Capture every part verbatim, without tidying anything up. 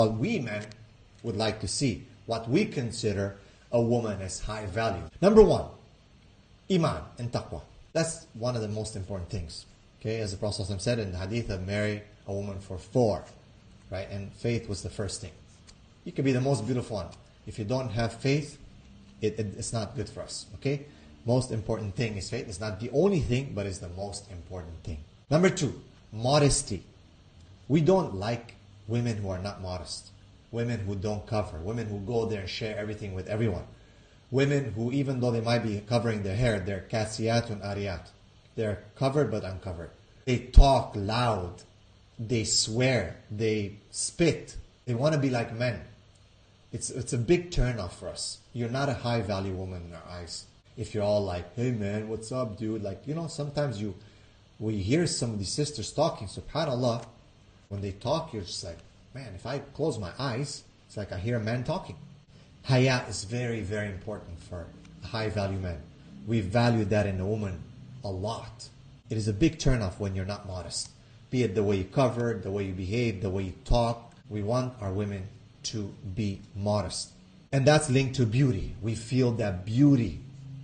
What we men would like to see, what we consider a woman as high value. Number one, Iman and Taqwa. That's one of the most important things. Okay, as the Prophet ﷺ said in the hadith of marry a woman for four, right? And faith was the first thing. You could be the most beautiful one. If you don't have faith, it, it, it's not good for us. Okay? Most important thing is faith. It's not the only thing, but it's the most important thing. Number two, modesty. We don't like women who are not modest. Women who don't cover. Women who go there and share everything with everyone. Women who, even though they might be covering their hair, they're kasiyatun ariyat. They're covered but uncovered. They talk loud. They swear. They spit. They want to be like men. It's, it's a big turn-off for us. You're not a high-value woman in our eyes. If you're all like, hey man, what's up, dude? Like, you know, sometimes you, we hear some of these sisters talking, subhanAllah, when they talk, you're just like, man, if I close my eyes, it's like I hear a man talking. Haya is very, very important for a high-value man. We value that in a woman a lot. It is a big turn-off when you're not modest. Be it the way you cover, the way you behave, the way you talk. We want our women to be modest. And that's linked to beauty. We feel that beauty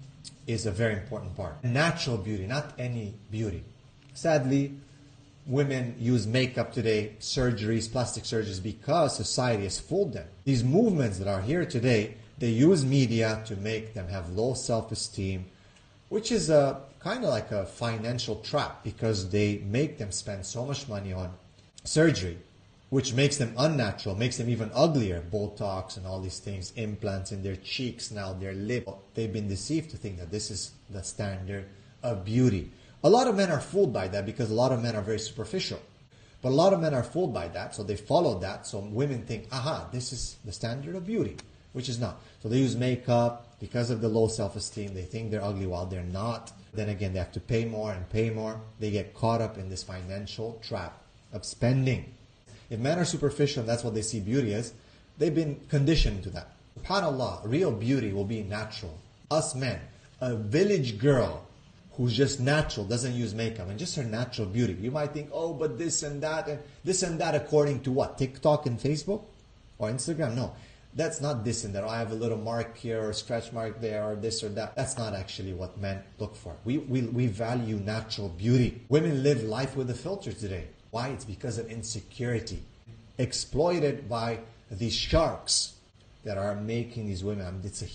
is a very important part. Natural beauty, not any beauty. Sadly, women use makeup today, surgeries, plastic surgeries, because society has fooled them. These movements that are here today, they use media to make them have low self-esteem, which is a kind of like a financial trap, because they make them spend so much money on surgery, which makes them unnatural, makes them even uglier. Botox and all these things, implants in their cheeks now, their lip. They've been deceived to think that this is the standard of beauty. A lot of men are fooled by that because a lot of men are very superficial. But a lot of men are fooled by that, so they follow that. So women think, aha, this is the standard of beauty, which is not. So they use makeup because of the low self-esteem. They think they're ugly while they're not. Then again, they have to pay more and pay more. They get caught up in this financial trap of spending. If men are superficial and that's what they see beauty as, they've been conditioned to that. SubhanAllah, real beauty will be natural. Us men, a village girl who's just natural, doesn't use makeup, and just her natural beauty. You might think, oh, but this and that, and this and that according to what? TikTok and Facebook? Or Instagram? No. That's not this and that. Oh, I have a little mark here, or scratch mark there, or this or that. That's not actually what men look for. We, we, we value natural beauty. Women live life with a filter today. Why? It's because of insecurity. Exploited by these sharks that are making these women. I mean, it's a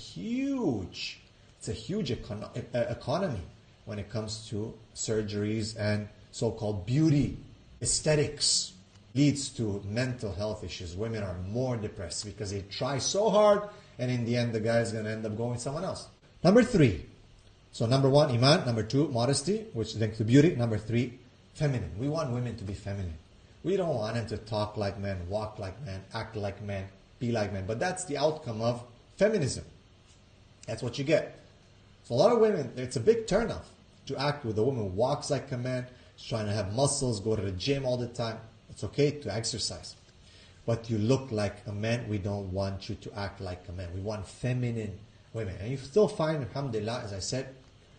huge, it's a huge econo economy when it comes to surgeries and so-called beauty. Aesthetics leads to mental health issues. Women are more depressed because they try so hard, and in the end, the guy is going to end up going with someone else. Number three. So number one, Iman. Number two, modesty, which is linked to beauty. Number three, feminine. We want women to be feminine. We don't want them to talk like men, walk like men, act like men, be like men. But that's the outcome of feminism. That's what you get. So a lot of women, it's a big turnoff to act with a woman who walks like a man, is trying to have muscles, go to the gym all the time. It's okay to exercise. But you look like a man, we don't want you to act like a man. We want feminine women. And you still find, alhamdulillah, as I said,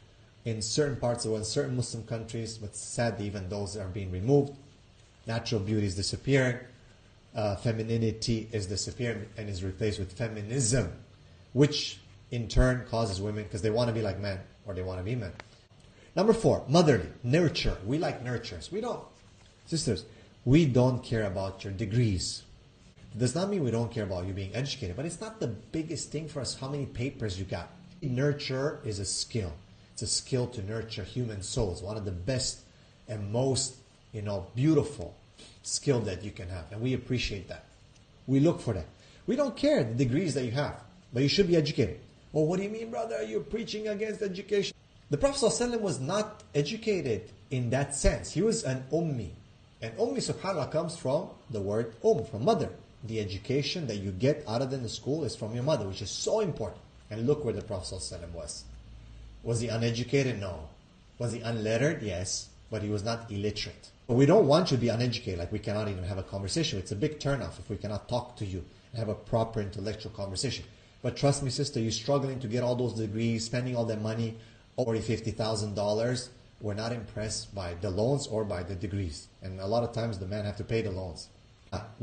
in certain parts of the world, certain Muslim countries, but sadly even those are being removed. Natural beauty is disappearing. Uh, femininity is disappearing and is replaced with feminism, which in turn causes women, because they want to be like men or they want to be men. Number four, motherly, nurture. We like nurturers. We don't, sisters, we don't care about your degrees. It does not mean we don't care about you being educated, but it's not the biggest thing for us how many papers you got. Nurture is a skill. It's a skill to nurture human souls. One of the best and most, you know, beautiful skill that you can have. And we appreciate that. We look for that. We don't care the degrees that you have, but you should be educated. Well, what do you mean, brother? You're preaching against education. The Prophet ﷺ was not educated in that sense. He was an ummi. And ummi, subhanAllah, comes from the word um, from mother. The education that you get out of the school is from your mother, which is so important. And look where the Prophet ﷺ was. Was he uneducated? No. Was he unlettered? Yes. But he was not illiterate. But we don't want you to be uneducated, like we cannot even have a conversation. It's a big turnoff if we cannot talk to you and have a proper intellectual conversation. But trust me, sister, you're struggling to get all those degrees, spending all that money, forty thousand, fifty thousand dollars. We're not impressed by the loans or by the degrees. And a lot of times the men have to pay the loans. Uh, we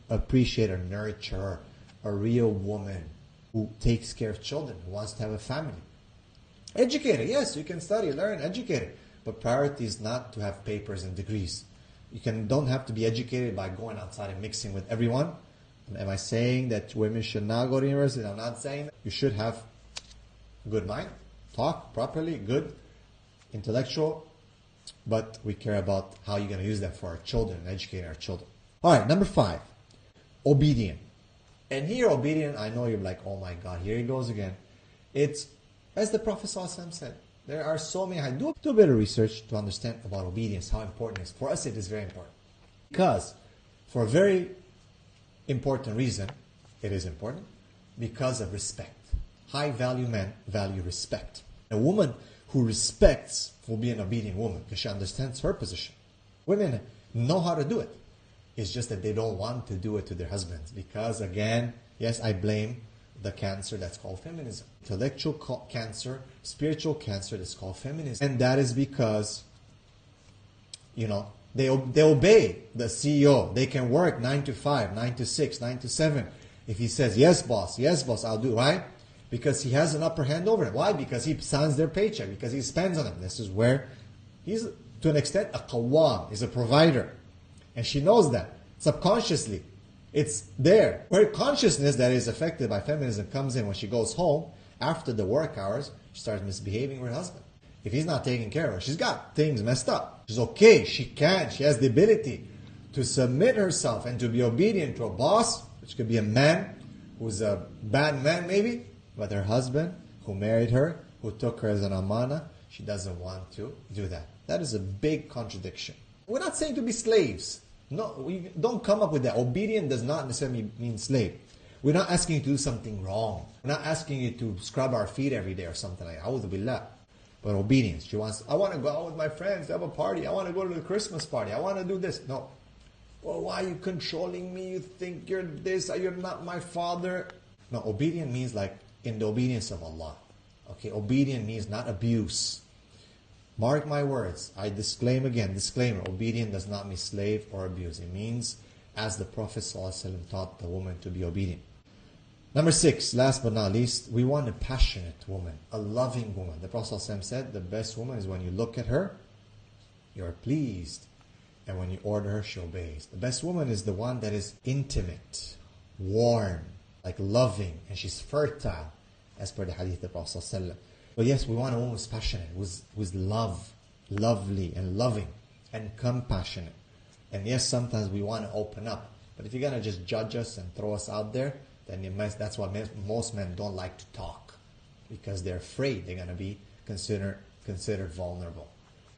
appreciate or nurture a real woman who takes care of children, who wants to have a family. Educated, yes, you can study, learn, educated. But priority is not to have papers and degrees. You can don't have to be educated by going outside and mixing with everyone. Am I saying that women should not go to university? I'm not saying that. You should have a good mind, talk properly, good, intellectual, but we care about how you're going to use that for our children and educate our children. All right, number five, obedient. And here, obedient, I know you're like, oh my God, here he goes again. It's, as the Prophet ﷺ said, there are so many, I do, do a bit of research to understand about obedience, how important it is. For us, it is very important. Because, for a very important reason, it is important, because of respect. High value men value respect. A woman who respects will be an obedient woman because she understands her position. Women know how to do it. It's just that they don't want to do it to their husbands because, again, yes, I blame the cancer that's called feminism. Intellectual cancer, spiritual cancer that's called feminism. And that is because, you know, they, they obey the C E O. They can work nine to five, nine to six, nine to seven. If he says, yes, boss, yes, boss, I'll do, right? Because he has an upper hand over them. Why? Because he signs their paycheck, because he spends on them. This is where he's, to an extent, a qawwam, is a provider. And she knows that, subconsciously. It's there. Where consciousness that is affected by feminism comes in when she goes home, after the work hours, she starts misbehaving with her husband. If he's not taking care of her, she's got things messed up. She's okay, she can, she has the ability to submit herself and to be obedient to a boss, which could be a man who's a bad man maybe, but her husband who married her, who took her as an amana, she doesn't want to do that. That is a big contradiction. We're not saying to be slaves. No, we don't come up with that. Obedient does not necessarily mean slave. We're not asking you to do something wrong. We're not asking you to scrub our feet every day or something like that. A'udhu billah. But obedience. She wants, I want to go out with my friends, have a party. I want to go to the Christmas party. I want to do this. No. Well, why are you controlling me? You think you're this, you're not my father. No, obedient means like in the obedience of Allah. Okay, obedient means not abuse. Mark my words. I disclaim again, disclaimer. Obedient does not mean slave or abuse. It means as the Prophet ﷺ taught the woman to be obedient. Number six, last but not least, we want a passionate woman, a loving woman. The Prophet ﷺ said the best woman is when you look at her, you're pleased. And when you order her, she obeys. The best woman is the one that is intimate, warm, like loving, and she's fertile, as per the hadith of the Prophet ﷺ. But yes, we want a woman who's passionate, who's, who's love, lovely and loving and compassionate. And yes, sometimes we want to open up. But if you're going to just judge us and throw us out there, then you must, that's why most men don't like to talk. Because they're afraid they're going to be considered, considered vulnerable.